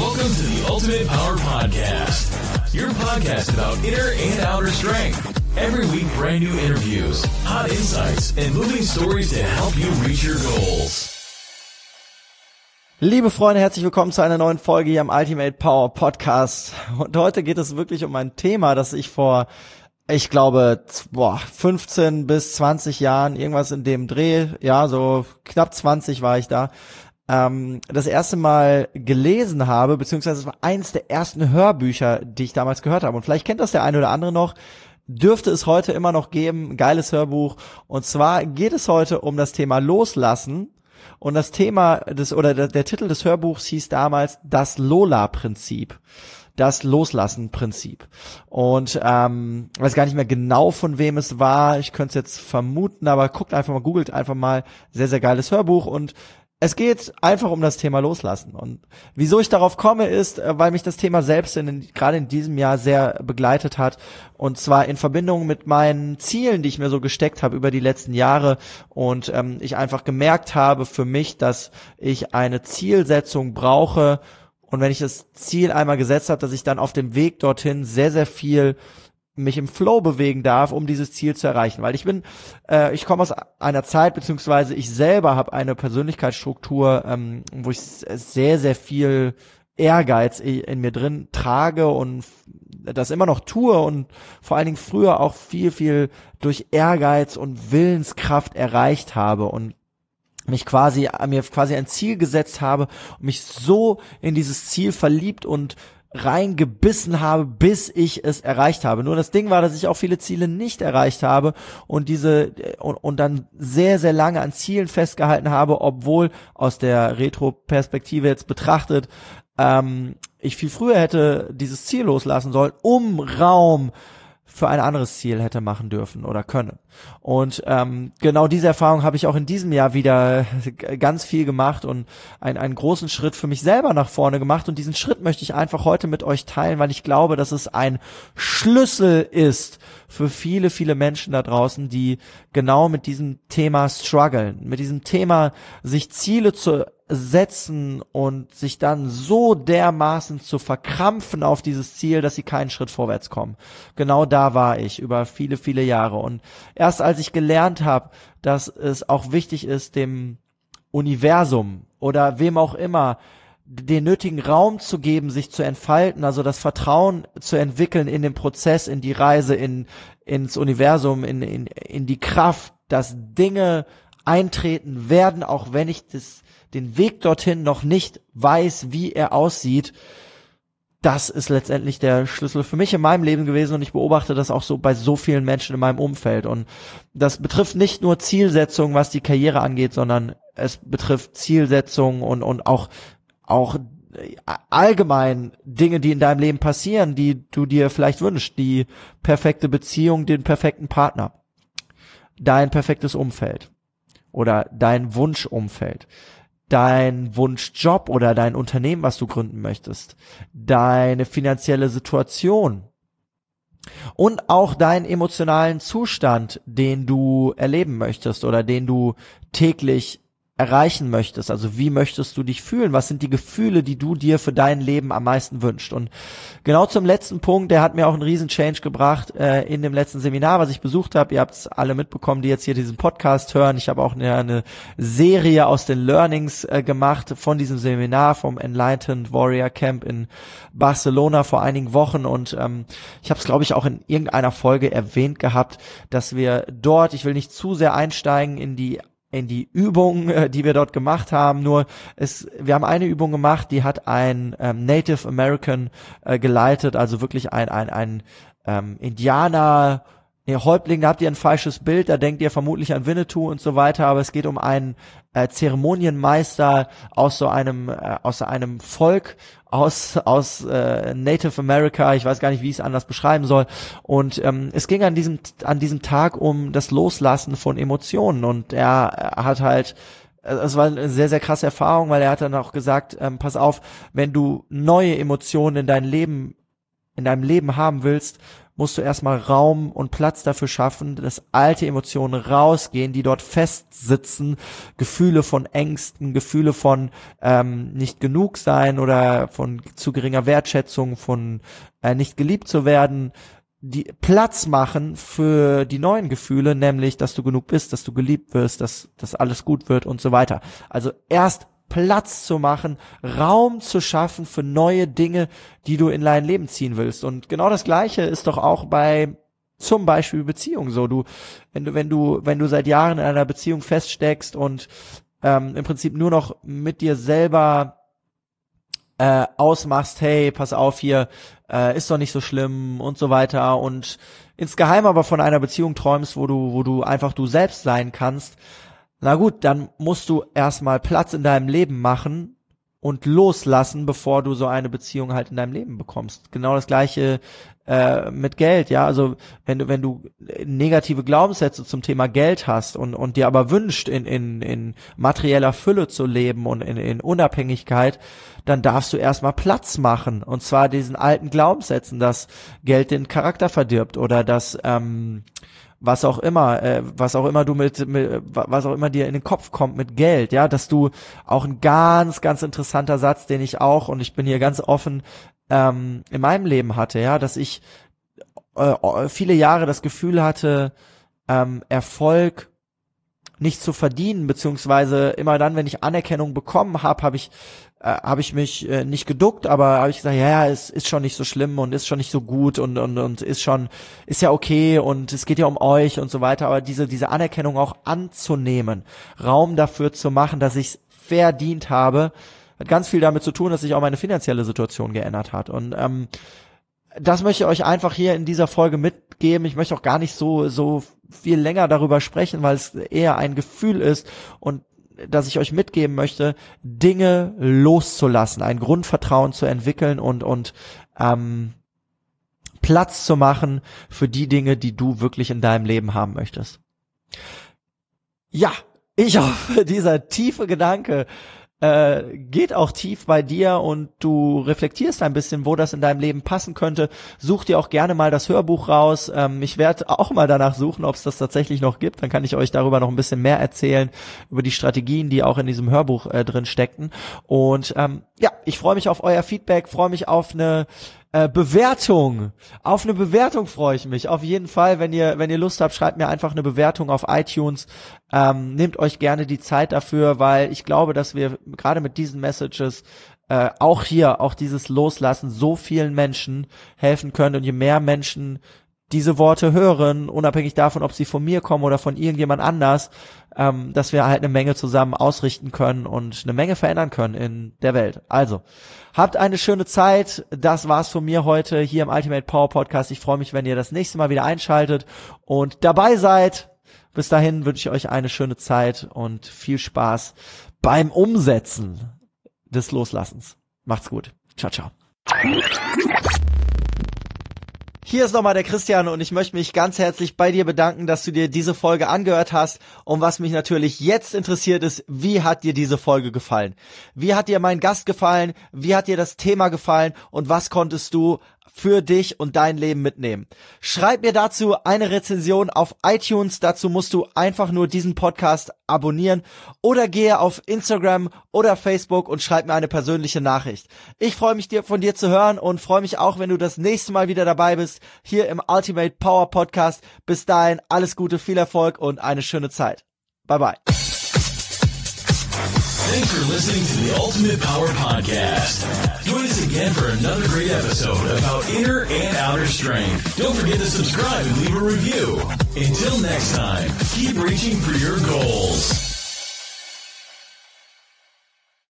Welcome to the Ultimate Power Podcast, your podcast about inner and outer strength. Every week, brand new interviews, hot insights, and moving stories to help you reach your goals. Liebe Freunde, herzlich willkommen zu einer neuen Folge hier am Ultimate Power Podcast. Und heute geht es wirklich um ein Thema, das ich vor, ich glaube, 15 bis 20 Jahren, irgendwas in dem Dreh, ja, so knapp 20 war ich da, das erste Mal gelesen habe, beziehungsweise es war eins der ersten Hörbücher, die ich damals gehört habe. Und vielleicht kennt das der eine oder andere noch, dürfte es heute immer noch geben, ein geiles Hörbuch. Und zwar geht es heute um das Thema Loslassen. Und das Thema der Titel des Hörbuchs hieß damals das Lola-Prinzip. Das Loslassen-Prinzip. Und weiß gar nicht mehr genau, von wem es war. Ich könnte es jetzt vermuten, aber googelt einfach mal. Sehr, sehr geiles Hörbuch. Und es geht einfach um das Thema Loslassen. Und wieso ich darauf komme, ist, weil mich das Thema selbst gerade in diesem Jahr sehr begleitet hat. Und zwar in Verbindung mit meinen Zielen, die ich mir so gesteckt habe über die letzten Jahre. Und ich einfach gemerkt habe für mich, dass ich eine Zielsetzung brauche. Und wenn ich das Ziel einmal gesetzt habe, dass ich dann auf dem Weg dorthin sehr, sehr viel mich im Flow bewegen darf, um dieses Ziel zu erreichen. Weil ich komme aus einer Zeit, beziehungsweise ich selber habe eine Persönlichkeitsstruktur, wo ich sehr, sehr viel Ehrgeiz in mir drin trage und das immer noch tue und vor allen Dingen früher auch viel, viel durch Ehrgeiz und Willenskraft erreicht habe und mir quasi ein Ziel gesetzt habe und mich so in dieses Ziel verliebt und reingebissen habe, bis ich es erreicht habe. Nur das Ding war, dass ich auch viele Ziele nicht erreicht habe und und dann sehr, sehr lange an Zielen festgehalten habe, obwohl aus der Retro-Perspektive jetzt betrachtet, ich viel früher hätte dieses Ziel loslassen sollen, um Raum für ein anderes Ziel hätte machen dürfen oder können. Und genau diese Erfahrung habe ich auch in diesem Jahr wieder ganz viel gemacht und einen großen Schritt für mich selber nach vorne gemacht. Und diesen Schritt möchte ich einfach heute mit euch teilen, weil ich glaube, dass es ein Schlüssel ist für viele, viele Menschen da draußen, die genau mit diesem Thema strugglen, mit diesem Thema sich Ziele zu setzen und sich dann so dermaßen zu verkrampfen auf dieses Ziel, dass sie keinen Schritt vorwärts kommen. Genau da war ich über viele, viele Jahre. Und erst als ich gelernt habe, dass es auch wichtig ist, dem Universum oder wem auch immer den nötigen Raum zu geben, sich zu entfalten, also das Vertrauen zu entwickeln in den Prozess, in die Reise, ins Universum, in die Kraft, dass Dinge eintreten werden, auch wenn ich den Weg dorthin noch nicht weiß, wie er aussieht. Das ist letztendlich der Schlüssel für mich in meinem Leben gewesen und ich beobachte das auch so bei so vielen Menschen in meinem Umfeld. Und das betrifft nicht nur Zielsetzung, was die Karriere angeht, sondern es betrifft Zielsetzung und auch allgemein Dinge, die in deinem Leben passieren, die du dir vielleicht wünschst, die perfekte Beziehung, den perfekten Partner, dein perfektes Umfeld oder dein Wunschumfeld, dein Wunschjob oder dein Unternehmen, was du gründen möchtest, deine finanzielle Situation und auch deinen emotionalen Zustand, den du erleben möchtest oder den du täglich erreichen möchtest. Also wie möchtest du dich fühlen? Was sind die Gefühle, die du dir für dein Leben am meisten wünschst? Und genau zum letzten Punkt, der hat mir auch einen riesen Change gebracht in dem letzten Seminar, was ich besucht habe. Ihr habt es alle mitbekommen, die jetzt hier diesen Podcast hören. Ich habe auch eine Serie aus den Learnings gemacht von diesem Seminar vom Enlightened Warrior Camp in Barcelona vor einigen Wochen. Und ich habe es, glaube ich, auch in irgendeiner Folge erwähnt gehabt, dass wir dort, ich will nicht zu sehr einsteigen in die Übungen, die wir dort gemacht haben. Wir haben eine Übung gemacht, die hat ein Native American geleitet, also wirklich ein Indianer, Häuptling, da habt ihr ein falsches Bild, da denkt ihr vermutlich an Winnetou und so weiter, aber es geht um einen Zeremonienmeister aus einem Volk, aus Native America, ich weiß gar nicht, wie ich es anders beschreiben soll. Und es ging an diesem Tag um das Loslassen von Emotionen und er hat halt, es war eine sehr, sehr krasse Erfahrung, weil er hat dann auch gesagt, pass auf, wenn du neue Emotionen in dein Leben in deinem Leben haben willst, musst du erstmal Raum und Platz dafür schaffen, dass alte Emotionen rausgehen, die dort festsitzen, Gefühle von Ängsten, Gefühle von nicht genug sein oder von zu geringer Wertschätzung, von nicht geliebt zu werden, die Platz machen für die neuen Gefühle, nämlich, dass du genug bist, dass du geliebt wirst, dass alles gut wird und so weiter. Also erst Platz zu machen, Raum zu schaffen für neue Dinge, die du in dein Leben ziehen willst. Und genau das Gleiche ist doch auch bei zum Beispiel Beziehungen so. Wenn du seit Jahren in einer Beziehung feststeckst und im Prinzip nur noch mit dir selber ausmachst, hey, pass auf hier, ist doch nicht so schlimm und so weiter und insgeheim aber von einer Beziehung träumst, wo du einfach du selbst sein kannst, na gut, dann musst du erstmal Platz in deinem Leben machen und loslassen, bevor du so eine Beziehung halt in deinem Leben bekommst. Genau das Gleiche mit Geld, ja, also wenn du negative Glaubenssätze zum Thema Geld hast und dir aber wünscht, in materieller Fülle zu leben und in Unabhängigkeit, dann darfst du erstmal Platz machen, und zwar diesen alten Glaubenssätzen, dass Geld den Charakter verdirbt oder dass was auch immer dir in den Kopf kommt mit Geld, ja, dass du auch ein ganz, ganz interessanter Satz, den ich auch, und ich bin hier ganz offen, in meinem Leben hatte, ja, dass ich viele Jahre das Gefühl hatte, Erfolg nicht zu verdienen, beziehungsweise immer dann, wenn ich Anerkennung bekommen habe, habe ich mich nicht geduckt, aber habe ich gesagt, ja, es ist schon nicht so schlimm und ist schon nicht so gut und ist ja okay und es geht ja um euch und so weiter, aber diese Anerkennung auch anzunehmen, Raum dafür zu machen, dass ich es verdient habe, hat ganz viel damit zu tun, dass sich auch meine finanzielle Situation geändert hat. Und das möchte ich euch einfach hier in dieser Folge mitgeben. Ich möchte auch gar nicht so viel länger darüber sprechen, weil es eher ein Gefühl ist und dass ich euch mitgeben möchte, Dinge loszulassen, ein Grundvertrauen zu entwickeln und Platz zu machen für die Dinge, die du wirklich in deinem Leben haben möchtest. Ja, ich hoffe, dieser tiefe Gedanke geht auch tief bei dir und du reflektierst ein bisschen, wo das in deinem Leben passen könnte. Such dir auch gerne mal das Hörbuch raus. Ich werde auch mal danach suchen, ob es das tatsächlich noch gibt. Dann kann ich euch darüber noch ein bisschen mehr erzählen, über die Strategien, die auch in diesem Hörbuch drin steckten. Und ja, ich freue mich auf euer Feedback, freue mich auf eine Bewertung. Auf eine Bewertung freue ich mich. Auf jeden Fall, wenn ihr Lust habt, schreibt mir einfach eine Bewertung auf iTunes. Nehmt euch gerne die Zeit dafür, weil ich glaube, dass wir gerade mit diesen Messages auch dieses Loslassen so vielen Menschen helfen können. Und je mehr Menschen diese Worte hören, unabhängig davon, ob sie von mir kommen oder von irgendjemand anders, dass wir halt eine Menge zusammen ausrichten können und eine Menge verändern können in der Welt. Also, habt eine schöne Zeit. Das war's von mir heute hier im Ultimate Power Podcast. Ich freue mich, wenn ihr das nächste Mal wieder einschaltet und dabei seid. Bis dahin wünsche ich euch eine schöne Zeit und viel Spaß beim Umsetzen des Loslassens. Macht's gut. Ciao, ciao. Hier ist nochmal der Christian und ich möchte mich ganz herzlich bei dir bedanken, dass du dir diese Folge angehört hast. Und was mich natürlich jetzt interessiert ist, wie hat dir diese Folge gefallen? Wie hat dir mein Gast gefallen? Wie hat dir das Thema gefallen? Und was konntest du für dich und dein Leben mitnehmen? Schreib mir dazu eine Rezension auf iTunes. Dazu musst du einfach nur diesen Podcast abonnieren oder gehe auf Instagram oder Facebook und schreib mir eine persönliche Nachricht. Ich freue mich von dir zu hören und freue mich auch, wenn du das nächste Mal wieder dabei bist, hier im Ultimate Power Podcast. Bis dahin, alles Gute, viel Erfolg und eine schöne Zeit. Bye bye. Thanks for listening to the Ultimate Power Podcast. Join us again for another great episode about inner and outer strength. Don't forget to subscribe and leave a review. Until next time, keep reaching for your goals.